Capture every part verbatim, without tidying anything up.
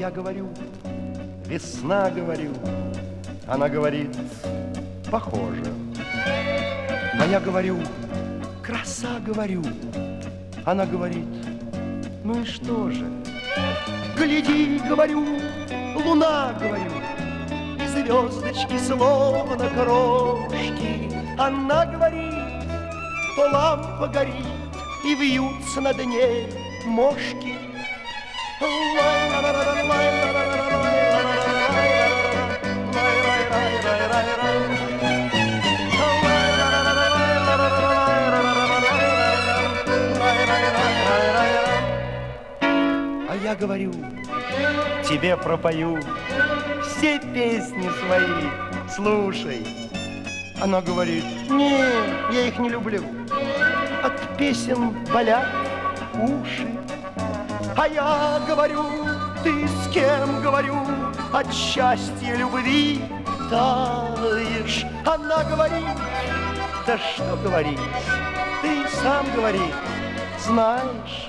я говорю, весна, говорю. Она говорит, похоже. А я говорю, краса, говорю. Она говорит, ну и что же? Гляди, говорю, луна, говорю, и звездочки словно крошки. Она говорит, то лампа горит, и вьются над ней мошки. А я говорю, тебе пропою все песни свои, слушай. Она говорит, не, я их не люблю. От песен болят уши. А я говорю, ты с кем, говорю, от счастья любви таешь. Она говорит, да что говорить, ты сам говори, знаешь.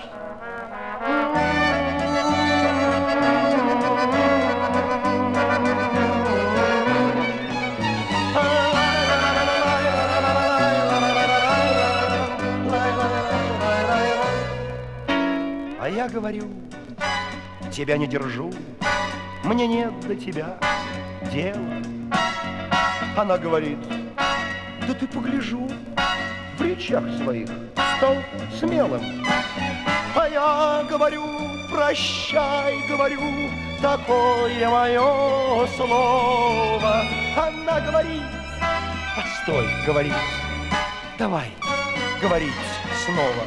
А я говорю, тебя не держу, мне нет до тебя дела. Она говорит, да ты погляжу, в речах своих стал смелым. А я говорю, прощай, говорю, такое мое слово. Она говорит, постой, говорит, давай говорить снова.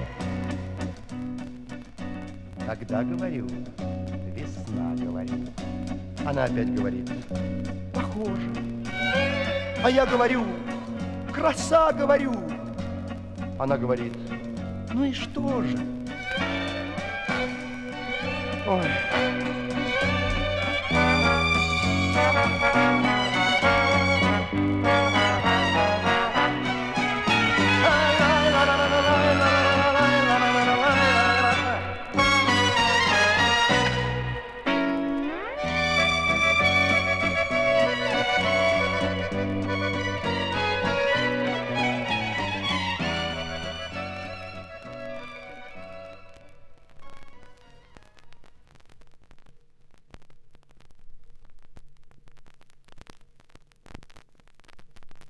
Тогда говорю, весна, говорю. Она опять говорит, похоже. А я говорю, краса, говорю. Она говорит, ну и что же? Ой.